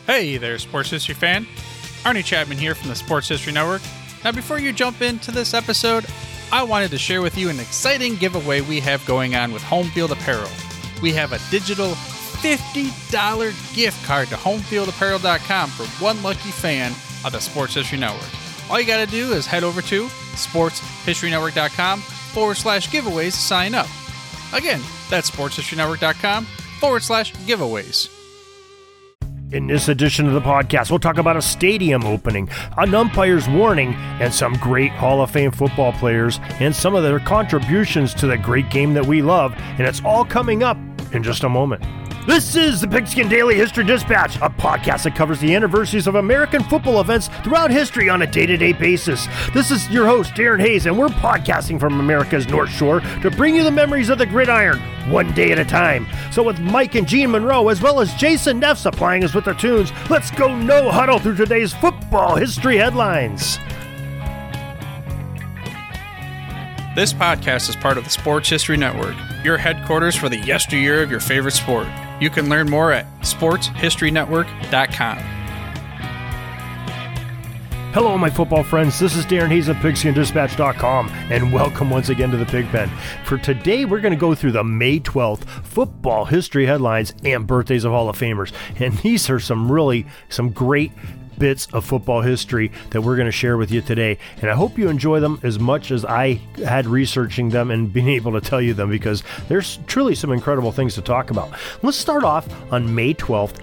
Hey there, Sports History fan. Arnie Chapman here from the Sports History Network. Now, before you jump into this episode, I wanted to share with you an exciting giveaway we have going on with Home Field Apparel. We have a digital $50 gift card to homefieldapparel.com for one lucky fan of the Sports History Network. All you got to do is head over to sportshistorynetwork.com/giveaways to sign up. Again, that's sportshistorynetwork.com/giveaways. In this edition of the podcast, we'll talk about a stadium opening, an umpire's warning, and some great Hall of Fame football players, and some of their contributions to the great game that we love, and it's all coming up in just a moment. This is the Pigskin Daily History Dispatch, a podcast that covers the anniversaries of American football events throughout history on a day-to-day basis. This is your host, Darren Hayes, and we're podcasting from America's North Shore to bring you the memories of the gridiron, one day at a time. So with Mike and Gene Monroe, as well as Jason Neff supplying us with their tunes, let's go no huddle through today's football history headlines. This podcast is part of the Sports History Network, your headquarters for the yesteryear of your favorite sport. You can learn more at sportshistorynetwork.com. Hello, my football friends. This is Darren Hayes of PigskinDispatch.com, and welcome once again to the Pig Pen. For today, we're going to go through the May 12th football history headlines and birthdays of Hall of Famers. And these are some great bits of football history that we're going to share with you today, and I hope you enjoy them as much as I had researching them and being able to tell you them, because there's truly some incredible things to talk about. Let's start off on May 12th,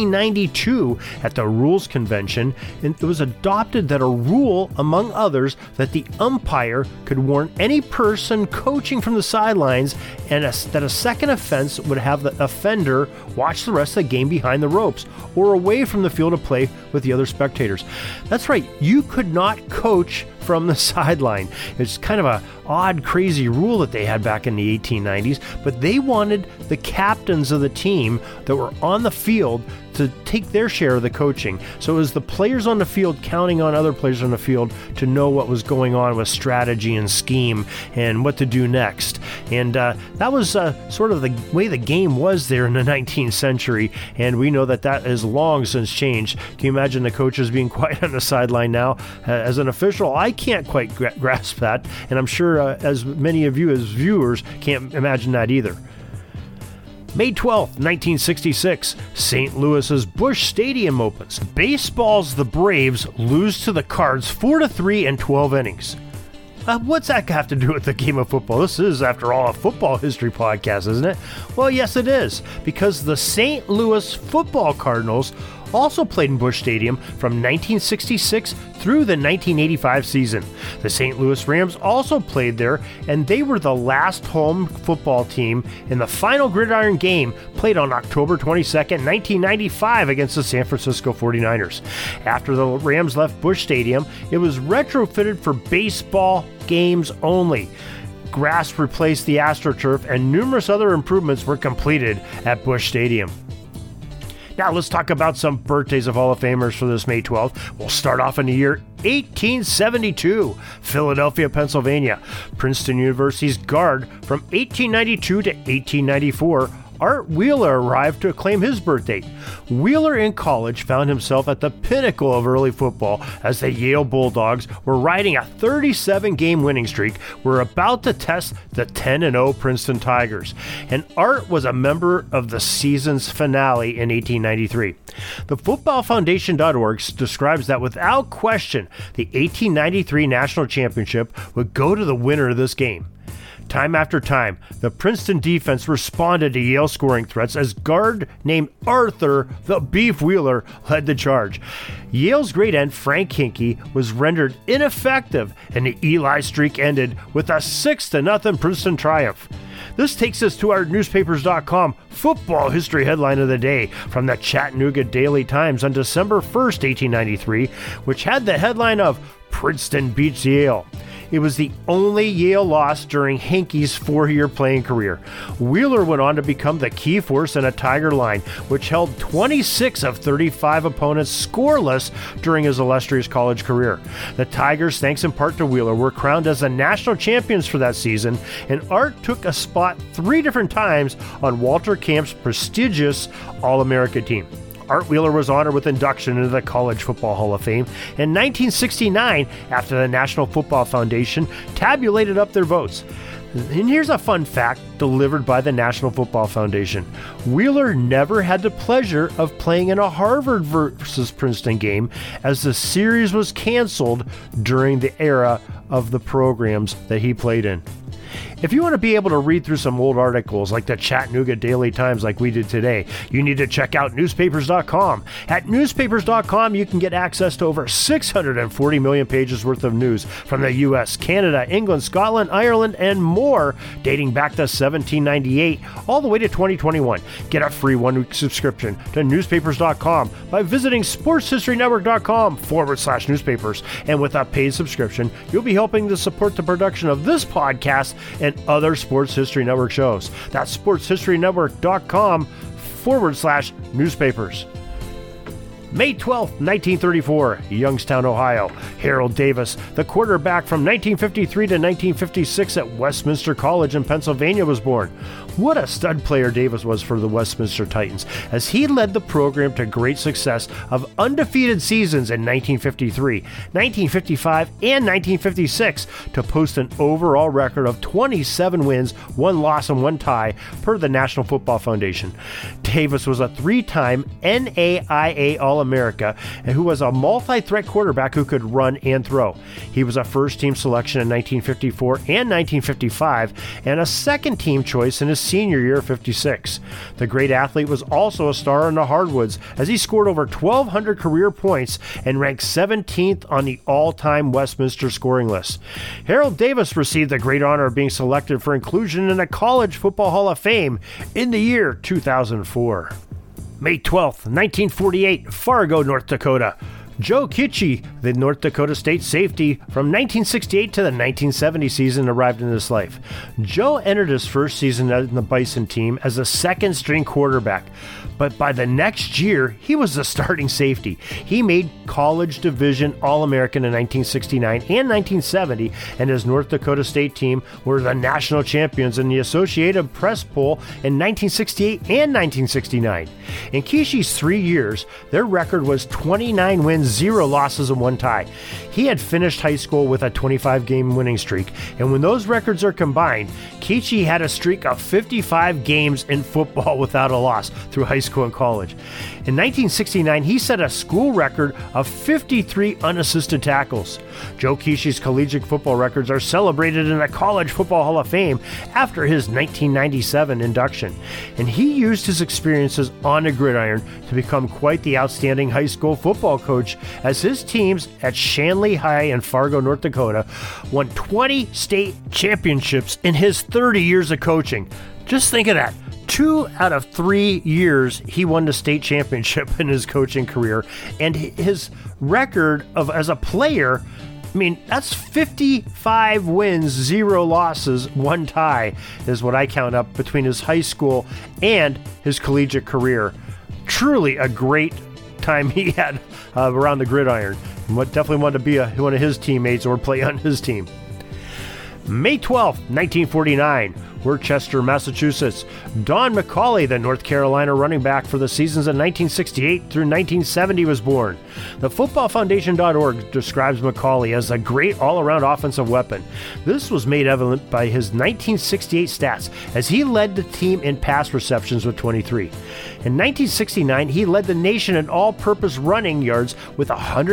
1892 at the Rules Convention, and it was adopted that a rule, among others, that the umpire could warn any person coaching from the sidelines, and that a second offense would have the offender watch the rest of the game behind the ropes or away from the field of play with the other spectators. That's right, you could not coach from the sideline. It's kind of a odd, crazy rule that they had back in the 1890s, but they wanted the captains of the team that were on the field to take their share of the coaching. So it was the players on the field counting on other players on the field to know what was going on with strategy and scheme and what to do next. And that was sort of the way the game was there in the 19th century, and we know that that has long since changed. Can you imagine the coaches being quiet on the sideline now? As an official, I can't quite grasp that, and I'm sure as many of you as viewers can't imagine that either. May 12th, 1966, St. Louis's Busch Stadium opens. Baseball's the Braves lose to the Cards 4-3 in 12 innings. What's that have to do with the game of football? This is, after all, a football history podcast, isn't it? Well, yes, it is, because the St. Louis Football Cardinals also played in Busch Stadium from 1966 through the 1985 season. The St. Louis Rams also played there, and they were the last home football team in the final gridiron game played on October 22nd, 1995 against the San Francisco 49ers. After the Rams left Busch Stadium, it was retrofitted for baseball games only. Grass replaced the AstroTurf, and numerous other improvements were completed at Busch Stadium. Now let's talk about some birthdays of Hall of Famers for this May 12th. We'll start off in the year 1872, Philadelphia, Pennsylvania. Princeton University's guard from 1892 to 1894, Art Wheeler arrived to claim his birthday. Wheeler in college found himself at the pinnacle of early football as the Yale Bulldogs were riding a 37-game winning streak, were about to test the 10-0 Princeton Tigers. And Art was a member of the season's finale in 1893. The footballfoundation.org describes that without question, the 1893 national championship would go to the winner of this game. Time after time, the Princeton defense responded to Yale scoring threats as guard named Arthur the Beef Wheeler led the charge. Yale's great end Frank Hinkey was rendered ineffective, and the Eli streak ended with a 6-0 Princeton triumph. This takes us to our newspapers.com football history headline of the day from the Chattanooga Daily Times on December 1st, 1893, which had the headline of Princeton beats Yale. It was the only Yale loss during Hinkey's 4-year playing career. Wheeler went on to become the key force in a Tiger line, which held 26 of 35 opponents scoreless during his illustrious college career. The Tigers, thanks in part to Wheeler, were crowned as the national champions for that season, and Art took a spot 3 different times on Walter Camp's prestigious All-America team. Art Wheeler was honored with induction into the College Football Hall of Fame. In 1969, after the National Football Foundation tabulated up their votes. And here's a fun fact delivered by the National Football Foundation. Wheeler never had the pleasure of playing in a Harvard versus Princeton game, as the series was canceled during the era of the programs that he played in. If you want to be able to read through some old articles like the Chattanooga Daily Times like we did today, you need to check out newspapers.com. At newspapers.com, you can get access to over 640 million pages worth of news from the U.S., Canada, England, Scotland, Ireland, and more, dating back to 1798 all the way to 2021. Get a free one-week subscription to newspapers.com by visiting sportshistorynetwork.com/newspapers. And with a paid subscription, you'll be helping to support the production of this podcast and other Sports History Network shows. That's sportshistorynetwork.com/newspapers. May 12, 1934, Youngstown, Ohio. Harold Davis, the quarterback from 1953 to 1956 at Westminster College in Pennsylvania, was born. What a stud player Davis was for the Westminster Titans, as he led the program to great success of undefeated seasons in 1953, 1955, and 1956 to post an overall record of 27 wins, 1 loss, and 1 tie per the National Football Foundation. Davis was a 3-time NAIA All-America and who was a multi-threat quarterback who could run and throw. He was a first-team selection in 1954 and 1955 and a second-team choice in his senior year of 56. The great athlete was also a star in the hardwoods as he scored over 1,200 career points and ranked 17th on the all-time Westminster scoring list. Harold Davis received the great honor of being selected for inclusion in the College Football Hall of Fame in the year 2004. May 12th, 1948, Fargo, North Dakota. Joe Kitchie, the North Dakota State safety from 1968 to the 1970 season, arrived in this life. Joe entered his first season in the Bison team as a second-string quarterback, but by the next year, he was the starting safety. He made College Division All-American in 1969 and 1970, and his North Dakota State team were the national champions in the Associated Press poll in 1968 and 1969. In Kitchie's 3 years, their record was 29 wins, 0 losses, and 1 tie. He had finished high school with a 25-game winning streak, and when those records are combined, Kitchie had a streak of 55 games in football without a loss through high school and college. In 1969, he set a school record of 53 unassisted tackles. Joe Kitchie's collegiate football records are celebrated in the College Football Hall of Fame after his 1997 induction, and he used his experiences on the gridiron to become quite the outstanding high school football coach, as his teams at Shanley High in Fargo, North Dakota, won 20 state championships in his 30 years of coaching. Just think of that. 2 out of 3 years he won the state championship in his coaching career, and his record of as a player, I mean, that's 55 wins, 0 losses, 1 tie is what I count up between his high school and his collegiate career. Truly a great time he had around the gridiron. Definitely wanted to be one of his teammates or play on his team. May 12th, 1949, Worcester, Massachusetts. Don McCauley, the North Carolina running back for the seasons of 1968 through 1970, was born. The footballfoundation.org describes McCauley as a great all-around offensive weapon. This was made evident by his 1968 stats, as he led the team in pass receptions with 23. In 1969, he led the nation in all-purpose running yards with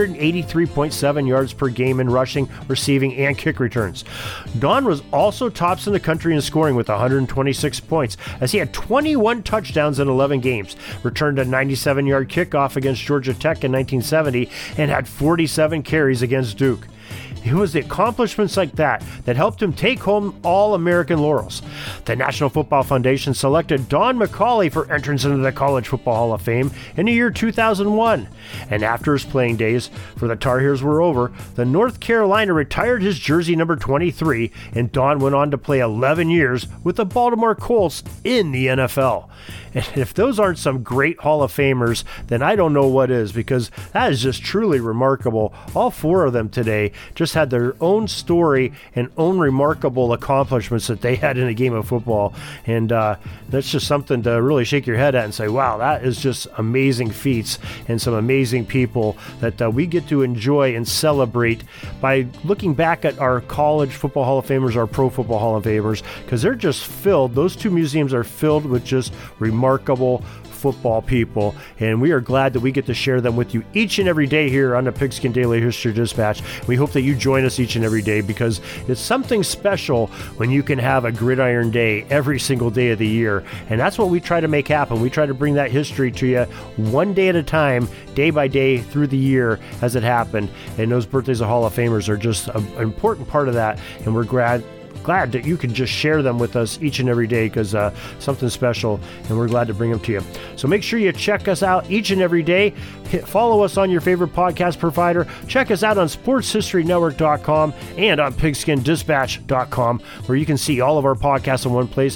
183.7 yards per game in rushing, receiving, and kick returns. Don was also tops in the country in scoring with 126 points, as he had 21 touchdowns in 11 games, returned a 97-yard kickoff against Georgia Tech in 1970, and had 47 carries against Duke. It was the accomplishments like that that helped him take home All-American laurels. The National Football Foundation selected Don McCauley for entrance into the College Football Hall of Fame in the year 2001. And after his playing days for the Tar Heels were over, the North Carolina retired his jersey number 23, and Don went on to play 11 years with the Baltimore Colts in the NFL. And if those aren't some great Hall of Famers, then I don't know what is, because that is just truly remarkable. All 4 of them today just had their own story and own remarkable accomplishments that they had in a game of football. And that's just something to really shake your head at and say, wow, that is just amazing feats and some amazing people that we get to enjoy and celebrate by looking back at our college football Hall of Famers, our pro football Hall of Famers, because they're just filled. Those two museums are filled with just remarkable football people, and we are glad that we get to share them with you each and every day here on the Pigskin Daily History Dispatch. We hope that you join us each and every day, because it's something special when you can have a gridiron day every single day of the year, and that's what we try to make happen. We try to bring that history to you one day at a time, day by day through the year as it happened, and those birthdays of Hall of Famers are just an important part of that, and we're glad that you can just share them with us each and every day, because something special, and we're glad to bring them to you. So make sure you check us out each and every day. Follow us on your favorite podcast provider. Check us out on sportshistorynetwork.com and on pigskindispatch.com, where you can see all of our podcasts in one place,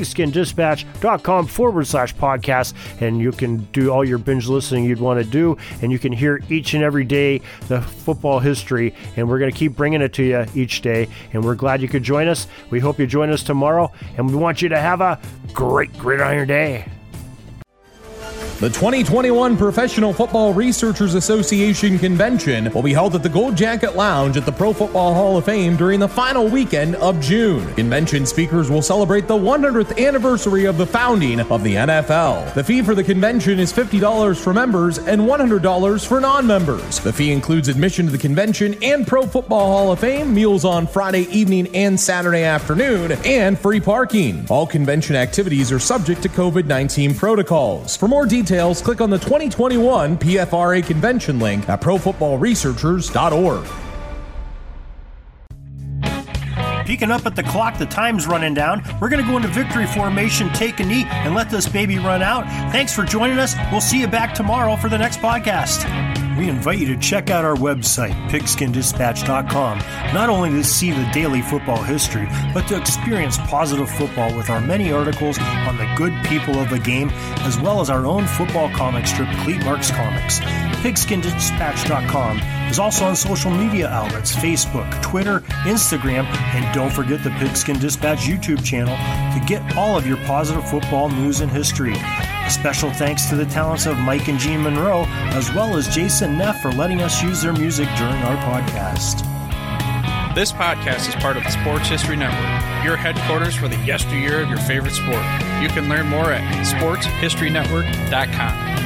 pigskindispatch.com/podcast, and you can do all your binge listening you'd want to do, and you can hear each and every day the football history, and we're going to keep bringing it to you each day, and we're glad you could join us. We hope you join us tomorrow, and we want you to have a great gridiron day. The 2021 Professional Football Researchers Association Convention will be held at the Gold Jacket Lounge at the Pro Football Hall of Fame during the final weekend of June. Convention speakers will celebrate the 100th anniversary of the founding of the NFL. The fee for the convention is $50 for members and $100 for non-members. The fee includes admission to the convention and Pro Football Hall of Fame, meals on Friday evening and Saturday afternoon, and free parking. All convention activities are subject to COVID-19 protocols. For more details, click on the 2021 PFRA convention link at profootballresearchers.org. Peeking up at the clock, the time's running down. We're going to go into victory formation, take a knee, and let this baby run out. Thanks for joining us. We'll see you back tomorrow for the next podcast. We invite you to check out our website, pigskindispatch.com, not only to see the daily football history, but to experience positive football with our many articles on the good people of the game, as well as our own football comic strip, Cleat Marks Comics. Pigskindispatch.com is also on social media outlets, Facebook, Twitter, Instagram, and don't forget the Pigskin Dispatch YouTube channel to get all of your positive football news and history. A special thanks to the talents of Mike and Gene Monroe, as well as Jason Neff, for letting us use their music during our podcast. This podcast is part of the Sports History Network, your headquarters for the yesteryear of your favorite sport. You can learn more at sportshistorynetwork.com.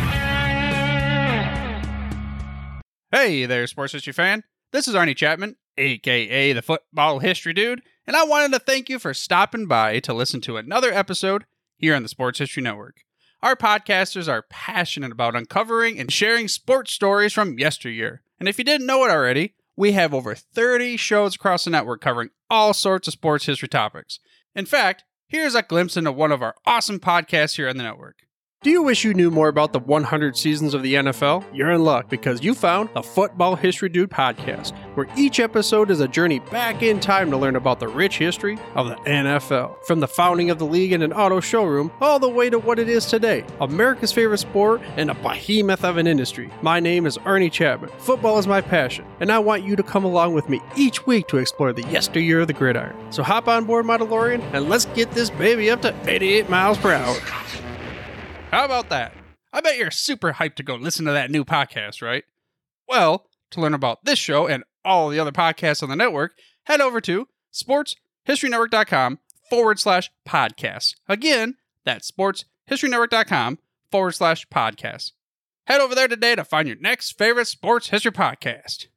Hey there, sports history fan. This is Arnie Chapman, a.k.a. the Football History Dude, and I wanted to thank you for stopping by to listen to another episode here on the Sports History Network. Our podcasters are passionate about uncovering and sharing sports stories from yesteryear. And if you didn't know it already, we have over 30 shows across the network covering all sorts of sports history topics. In fact, here's a glimpse into one of our awesome podcasts here on the network. Do you wish you knew more about the 100 seasons of the NFL? You're in luck, because you found the Football History Dude podcast, where each episode is a journey back in time to learn about the rich history of the NFL. From the founding of the league in an auto showroom, all the way to what it is today, America's favorite sport and a behemoth of an industry. My name is Arnie Chapman. Football is my passion, and I want you to come along with me each week to explore the yesteryear of the gridiron. So hop on board my DeLorean, and let's get this baby up to 88 miles per hour. How about that? I bet you're super hyped to go listen to that new podcast, right? Well, to learn about this show and all the other podcasts on the network, head over to sportshistorynetwork.com/podcasts. Again, that's sportshistorynetwork.com/podcasts. Head over there today to find your next favorite sports history podcast.